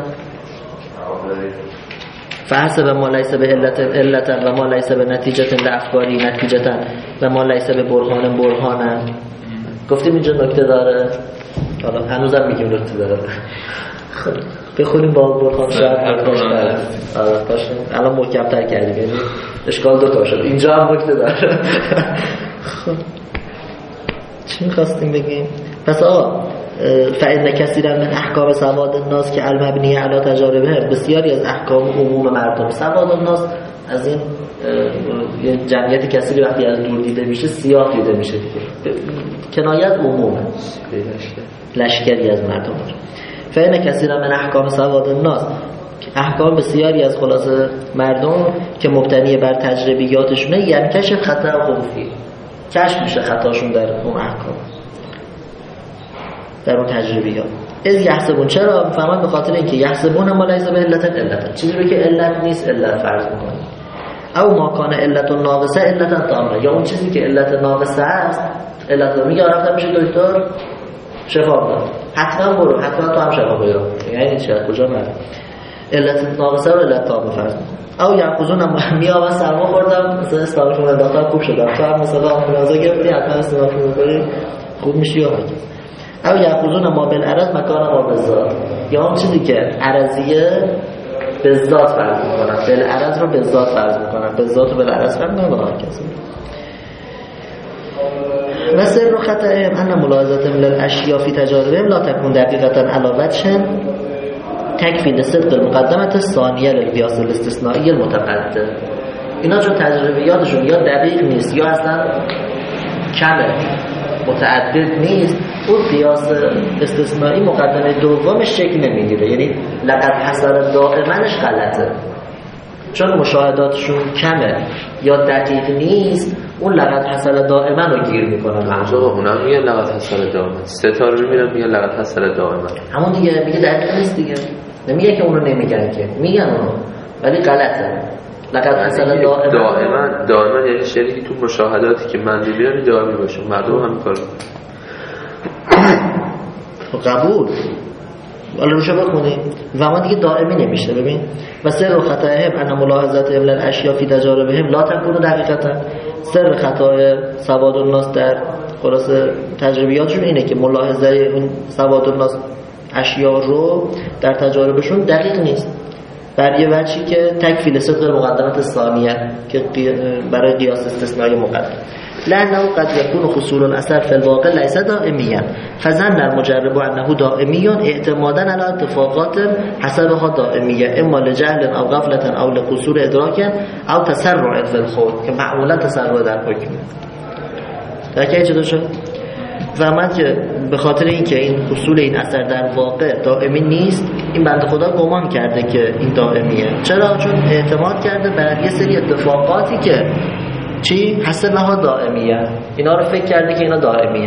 فرض به ما لیس به علت علتا و ما لیس به نتیجه لافکاری نتیجه و ما لیس به برهان برهانه. گفتیم اینجا نکته داره، حالا هنوزم میگیم نکته داره. خب بخونیم با برهان شاید باشه. آره باشه الان محکم‌تر کردیم، یعنی اشکال دو تا شد. اینجا هم نکته داره. خب چی می‌خواستیم بگیم؟ پس آقا فإن كثيرا من احکام سواد الناس که المبنیه علی تجاربه، بسیاری از احکام عموم مردم. سواد الناس از این یه جمعیت کثیری وقتی از دور دیده میشه سیاه دیده میشه دیگه، کنایت عمومه، لشکری از مردم. فإن كثيرا من احکام سواد الناس، احکام بسیاری از خلاصه مردم که مبتنی بر تجربیاتشونه، یعنی کشف خطا خوفی، کشف میشه خطاشون در اون احکام، در اون تجربیات. از یحسبون، چرا فهمن؟ به خاطر اینکه یحسبون ما لیس به علت علت، چیزی رو که علت نیست علت فرض میکنه. او ما کان علت ناقصه علت تامه، یا اون چیزی که علت ناقصه است علت رو میگه رفتم میشه دکتر شفا داد، حتما برو حتما تو هم شفا بگیر، یعنی چی کجا من علت ناقصه رو علت تامه فرض میکنه. او یعقوزون میام سرما خوردم مثلا استاکشون انداختم خوب شدم، تو هم مثلا آنفولانزا گرفتی حتما استفاده میکنی خوب میشی. یا او یأخذون ما بالعرض مکان ما بالذات، یا اون چیزی که عرضیه به ذات فرض میکنن، بالعرض رو به ذات فرض میکنن، به ذات و بالعرض فرض میکنن. به هر کسی و سر خطأهم ان ملاحظه من الاشیاء فی تجاربهم لا تكون دقیقه علی وجه تکفی لصدق المقدمه الثانیه للقیاس الاستثنایی المتقدم. اینا چون تجربیاتشون یا دقیق نیست یا اصلا کمه متعدد نیست، اون قیاس استثنایی مقدمه دومش شکل نمیگیره، یعنی لقد حصل دائمنش غلطه، چون مشاهداتشون کمه یا دقیق نیست، اون لقد حصل دائما رو گیر میکنن. اونجا اونم میگه لقد حصل دائما، سه تا رو میرن میگه لقد حصل دائما، همون دیگه میگه دقیق نیست دیگه، نمیگه که اونو نمیگن که میگن اونو ولی غلطه. لقد حصل دائما دائما دائما یعنی شریکی تو مشاهداتی که من میبینم دائمی باشه، مردم هم کار قبول حالا روشو بخونیم و ما دیگه دائمی نمیشه. ببین و سر خطاهم ان ملاحظات ابل الاشیاء فی تجاربهم لا تكون دقیقتا، سر خطای سواد الناس در خلاصه تجربیاتشون اینه که ملاحظه اون سواد الناس اشیاء رو در تجاربشون دقیق نیست، بر یه وجهی که تکفیل صدق مقدمت ثانیه که برای قیاس استثنایی مقدم. لأنه قد يكون حصول الأثر في الواقع ليس دائميا فظن المجرب أنه دائمي اعتمادا على اتفاقات حصلها دائمية اما لجهل أو غفلة أو لقصور إدراك أو تسرع في الخود که معمولا تسرع در حکم درکه چطور شد؟ زحمت که به خاطر اینکه این حصول این اثر در واقع دائمی نیست این بنده خدا گمان کرده که این دائمیه. چرا؟ چون اعتماد کرده بر یه سری اتفاقاتی که چی؟ حصلها دائمیه، اینا رو فکر کرده که اینا دائمیه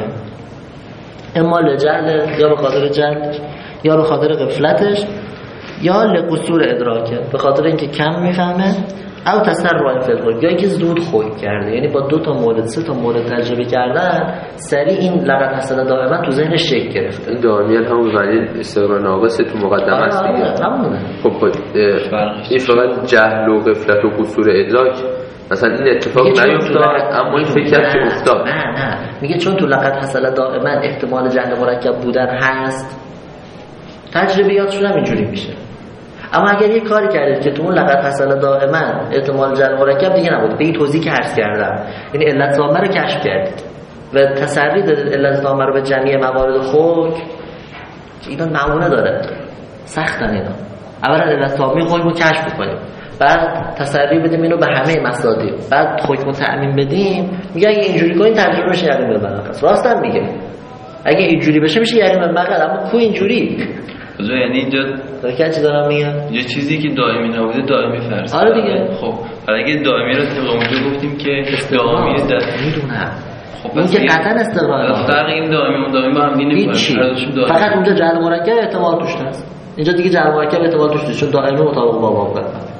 اما لجهل یا به خاطر جهل یا به خاطر غفلتش یا لقصور ادراکه به خاطر اینکه کم میفهمه او تسرع فی الخلق یا اینکه زود خلق کرده، یعنی با دو تا مورد سه تا مورد تجربه کردن سریع این لقد حصل دائما تو ذهنش شکل گرفته. این دائمیت هم معنی استقرار ناقص تو مقدمه است دیگه. خب این فقط جهل و غفلت و قصور ادراک مثلا این اتفاق نیفتاد اما این فکر کرد که افتاد. نه نه میگه چون تو لقد حصل دائما احتمال جهل مرکب بودن هست تجربیاتشون هم اینجوری میشه. اما اگر یه کاری کردید که تو اون لقد حصل دائما احتمال جهل مرکب دیگه نبود، به این توضیح که عرض کردم، یعنی علت ضامه رو کشف کردید و تسری دادید علت ضامه رو به جمعی موارد خود، اینا معموله داره سختن اینا. اولا علت ضامه خود رو کشف کنیم، بعد تسری بدیم اینو به همه مصادیق، بعد حکم تعمیم بدیم. میگه اگه اینجوری کنین ترجمه بشه یقین به مقصد. راستم میگه اگه اینجوری بشه میشه یقین به مقصد، اما کو اینجوری بزو یعنی اینجا درکه چی دارم میگم؟ یه چیزی که دائمی نبوده دائمی فرض. آره دیگه. خب حالا اگه دائمی رو طبق اونجا گفتیم که دائمی دست میدونم. خب اون که قطعا استقرار داره. فرق این دائمی اون دائمی با هم دیگه نمی‌کنه. فقط اونجا جعل مرکب احتمال توش هست. اینجا دیگه جعل مرکب احتمال توش نیست چون دائمی مطابق با واقع.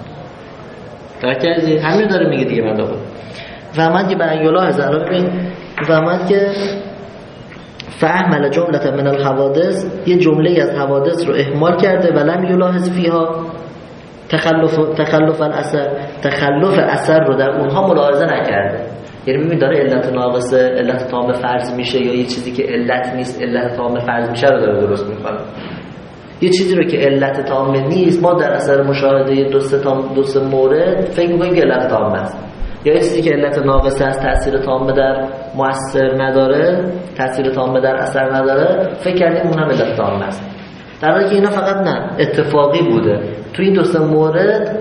درکه چی؟ همین داره میگه دیگه بنده خدا. زمان که بیان یلاحظ الان ببین زمان که فاحمل جمله من الحوادث یه جمله از حوادث رو اهمال کرده و لم یلاحظ فیها تخلف تخلف الاثر تخلف اثر رو در اونها ملاحظه نکرده. یعنی ببین داره علت ناقصه علت تام فرض میشه یا یه چیزی که علت نیست علت تام فرض میشه رو داره درست میکنه. یه چیزی رو که علت تام نیست ما در اثر مشاهده دو سه تا دو سه مورد فکر می‌کنیم که علت تام است، یا یه چیزی که علت ناقصه است تأثیر تام در مؤثر نداره تأثیر تام در اثر نداره فکر کردیم اون هم علت تام است، در حالی که اینا فقط نه اتفاقی بوده. تو این دو سه مورد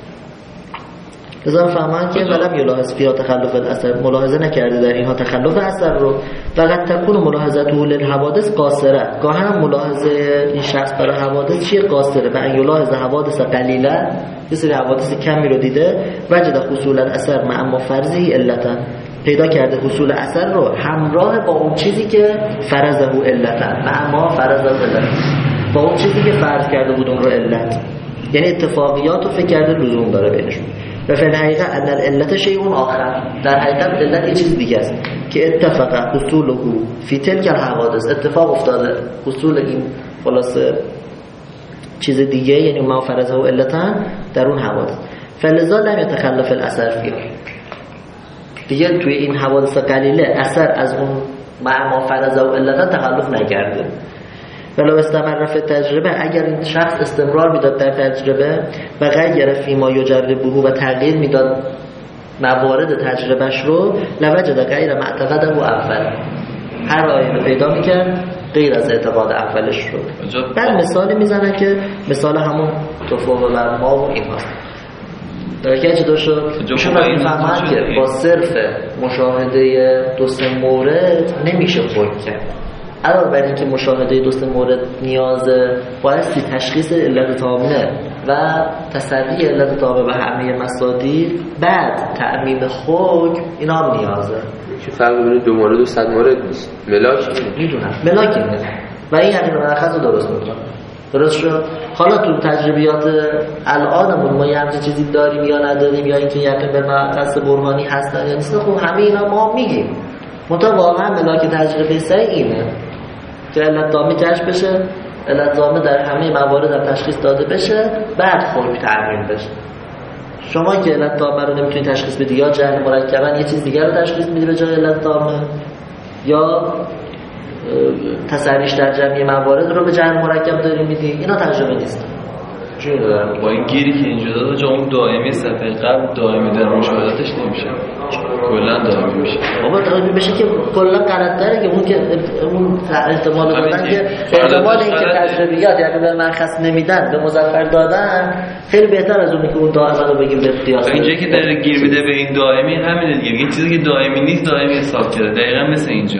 لازم فهمن که ولم یلاحظ فیها تخلف الاثر ملاحظه نکرده در اینها تخلف اثر رو. فقط تکون ملاحظته للحوادث قاصره، گاهن ملاحظه این شخص برای حوادث چیه قاصره و ان یلاحظ حوادث قلیله یه سری حوادث کمی رو دیده وجد حصول الاثر مع ما فرضی علتا پیدا کرده حصول اثر رو همراه با اون چیزی که فرضه علتا مع ما فرضه علتا با اون چیزی که فرض کرده بود اون رو علت، یعنی اتفاقیات رو فکر کرده لزوم داره بینشون. و فی الحقیقه ان العلت شیء آخر، در حقیقت علت یه چیز دیگه است که اتفق حصوله فی تلک الحوادث اتفاق افتاده حصول این خلاصه چیز دیگه یعنی ما فرضه و علتا در اون حوادث. فلذا لم يتخلف الاثر فيها دیگه توی این حوادث قلیله اثر از اون مع ما فرضه و علتا تخلف نکرده. ولو استمر فی تجربه اگر این شخص استمرار میداد در تجربه و غیر فیما یجربه و تغییر میداد موارد تجربهش رو لوجد غیر معتقد و اول هر آینه پیدا میکرد غیر از اعتقاد اولش رو. بعد مثالی میزنن که مثال همون تفاوت بر ما و این هاست درکه چطور شد؟ شما میفهمند که با صرف مشاهده دو سه مورد نمیشه خلق کرد. علاوه بر اینکه مشاهده دو سه مورد نیازه بایستی تشخیص علت تامه و تسری علت تامه به همه مصادیق بعد تعمیم خلق اینا هم نیازه. چه فرق بین دو مورد و صد مورد نیست؟ ملاک میدونم ملاک اینه و این یعنی مرخص رو درست میکنه. درست شد؟ حالا تو تجربیات الانمون ما یه همچه چیزی داریم یا نداریم یا اینکه یقین به مرخص برهانی هستن یا نیست، خب همه اینا ما میگیم منطقه واقعا ملاک تجربه سعی اینه که علت دامه کشف بشه علت دامه در همه موارد هم تشخیص داده بشه بعد خلق تعمیم بشه. شما که علت دامه رو نمیتونی تشخیص بدی یا جهل مرکبا یه چیز دیگر رو تشخیص میدی به جای علت دامه یا تسریش در جمعی موارد رو به جهل مرکب داری میدی، اینا تجربه نیست. چی دارم با این گیری که اینجا داده جا اون دائمی صفحه قبل دائمی در مشاهداتش نمیشه، کلا دائمی میشه. بابا دائمی بشه که کلا غلط داره که اون که اون احتمال دادن که احتمال اینکه تجربیات یعنی به مرخص نمیدن به مظفر دادن خیلی بهتر از اون که اون دائمی رو بگیم به قیاس. اینجا که داره گیر میده به این دائمی همینه دیگه، این چیزی که دائمی نیست دائمی حساب کرده، دقیقاً مثل اینجا.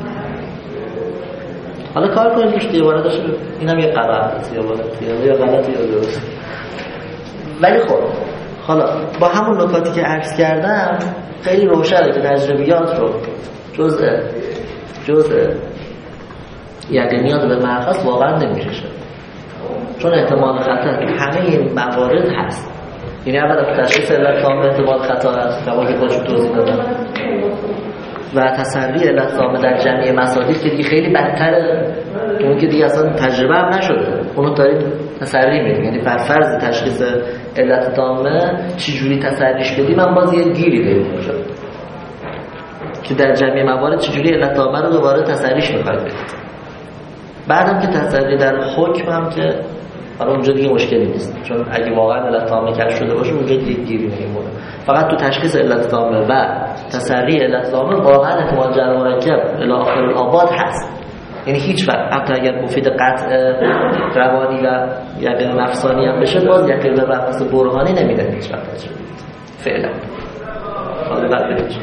حالا کار کنید روش دیگه وارد شد، اینم یه قرارت یا وارد یا غلطی یا درست. ولی خب حالا با همون نکاتی که عکس کردم خیلی روشنه که تجربیات رو جزء جزء یقینیات به مرخص واقعا نمیشه شد، چون احتمال خطا همه این موارد هست. یعنی اولا تشخیص علت تام احتمال خطا هست که واقعا خودشون توضیح دادم و تسری علت تام در جمعی مصادیق که دیگه خیلی بدتره، اون که دیگه اصلا تجربه هم نشده، اونو داریم تسری میدیم. یعنی بر فرض تشخیص علت تامه چجوری تسریش بدیم من باز یه گیری داریم اونجا که در جمعی موارد چجوری علت تامه رو دوباره تسریش میخواید بدیم. بعدم که تسری در حکم هم که حالا اونجا دیگه مشکلی نیست، چون اگه واقعا علت تامه کشف شده باشه اونجا دیگه گیری نمیمونه. فقط تو تشخیص علت تامه و تسری علت تامه واقعا احتمال جمع مرکب الی آخر الآباد هست. یعنی هیچ وقت حتی اگر مفید قطع روانی و یقین نفسانی هم بشه باز یقین به بحث برهانی نمیده هیچ وقت فعلا. حالا بعد ببینیم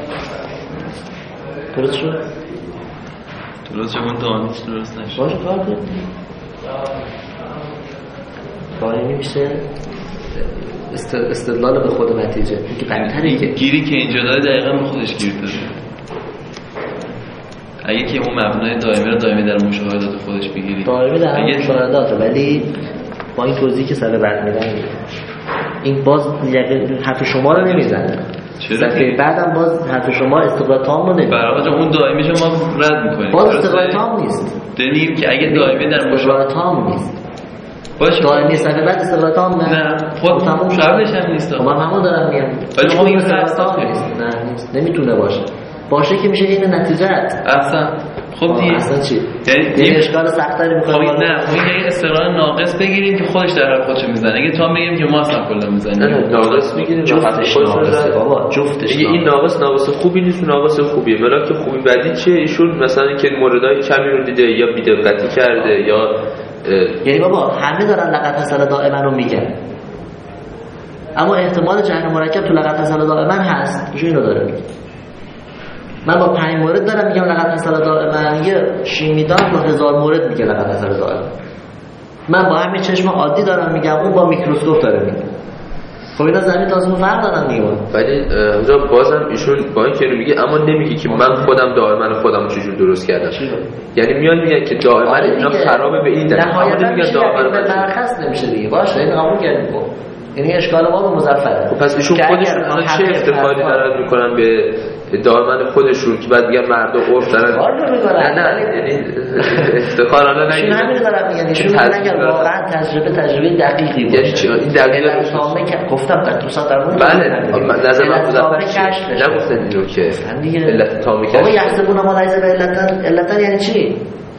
درست شد؟ درست شد اون دانش درست نشد باشه کار کنید کاری میشه استدلال به خود نتیجه که بهتره که گیری که اینجا داره دقیقا به خودش گیر داده. اگه که اون مبنای دائمی رو دائمی در مشاهدات خودش بگیری دائمی در اگه مشاهدات، ولی با این توضیحی که سر بعد میدن این باز حرف شما رو نمیزنه. صفحه بعدم باز حرف شما استقلال تام رو نمیزنه. برای اون دائمی شما رد میکنید باز استقلال تام نیست. داریم که اگه دائمی در مشاهدات تام نیست باشه دائمی صفحه بعد استقلال تام نه خود تموم قبلش هم نیست. خب من همون دارم میگم ولی خب این استقلال تام نیست. نه نیست نمیتونه باشه. باشه که میشه این نتیجه اصلا. خب دیگه اصلا چی؟ یعنی این اشکال سخت‌تری می‌خواد. خب نه خب این استقلال ناقص بگیریم که خودش در حال خودشو میزنه. اگه تا بگیم که ما اصلا کلا میزنیم نه ناقص میگیریم جفتش ناقصه بابا جفتش. دیگه این ناقص ناقص خوبی نیست، ناقص خوبیه. ولی که خوبی بدی چیه؟ ایشون مثلا که موردای کمی رو دیده یا بی‌دقتی کرده یا یعنی بابا همه دارن لغت اصل دائما رو میگن، اما احتمال جهل مرکب تو لغت اصل دائما هست. چون اینو داره میگه من با پنج مورد دارم میگم لغت اصل دائما، یه شیمیدان با هزار مورد میگه لغت اصل دائما. من با همین چشم عادی دارم میگم، اون با میکروسکوپ داره میگه. خب اینا زمین تازه فرق دارن دیگه. ولی اونجا بازم ایشون با این که میگه اما نمیگه که من خودم دائما خودم چجور درست کردم. یعنی میان میگن که دائما اینا خرابه به این دلیل. نهایتا میگن دائما به مرخص نمیشه دیگه. باشه این قبول کردیم. یعنی اشکال ما به مظفره. خب پس ایشون خودشون چه افتخاری دارن میکنن به دائما خودشون که بعد میگن مردم عرف دارن کار نمیکنن. نه نه یعنی افتخار الان نگید. ایشون همین دارن میگن ایشون اگر واقعا تجربه تجربه دقیقی باشه. یعنی چی این دقیقاً تامه که گفتم در تو ساعت درمون. بله نظر من تامه کشف بشه. نگفتن اینو که علت تامه کشف. بابا یحسبون ما لیس به علت علت یعنی چی؟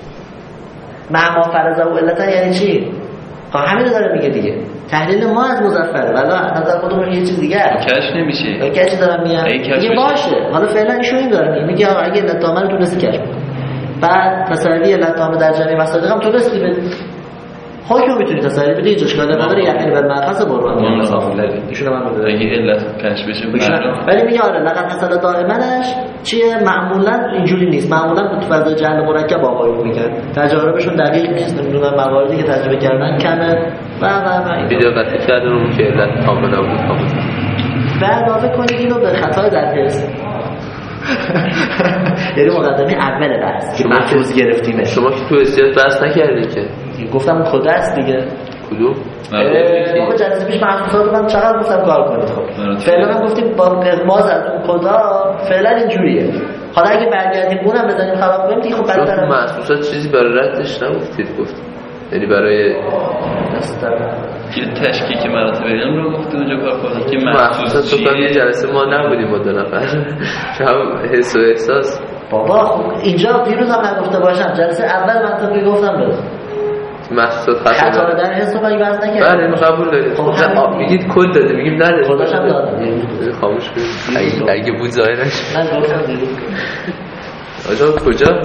ما فرض و علت یعنی چی؟ خب همین داره میگه دیگه. تحلیل ما از مظفر ولی نظر خودمون یه چیز دیگه کشف نمیشه. کشف دارم میگم دیگه باشه. حالا فعلا ایشون این داره میگه میگه اگه علت تامه رو تونستی کشف کنی بعد تسری علت تامه در جمعی مصادیق هم تونستی بدی حکم میتونی تسری بدی هیچ اشکالی نداره. یقین بر مرخص برهانی مسافر ایشون هم میگه اگه علت کشف بشه ولی میگه آره لغت اصل دائمنش چیه؟ معمولا اینجوری نیست. معمولا تو فضای جهل مرکب آقایون میگن تجاربشون دقیق نیست، نمیدونم مواردی که تجربه کردن کمه و و و بی‌دقتی کردن اون که علت تام نبود. و اضافه کنید اینو به خطای در حس یعنی مقدمه اول بحث که محفوظ گرفتیم. شما که تو حسیات بحث نکردید که گفتم خود است دیگه. کدوم؟ موقع جلسه پیش محفوظات من چقدر گفتم کار کنید. خب فعلا هم گفتیم با اغماز از اون کدا فعلا اینجوریه. حالا اگه برگردیم اونم بزنیم خراب کنیم دیگه خب بدتره. محفوظات چیزی برای ردش نگفتید گفتید. یعنی برای یه تشکیک مراتب علم رو گفته اونجا کار کنید که محفوظات تو یه جلسه ما نبودیم با دو نفر شما حس و احساس بابا خب اینجا پیروز هم نگفته باشم جلسه اول منطقی گفتم بده محسوسات خطا خطا در حساب اگه بحث نکردیم. بله اینو قبول داریم. خب نه همین. آ، میگید کد داده میگیم نه خودش هم داد. خاموش کنید اگه- اگه بود ظاهرش من گفتم دیروز آجا کجا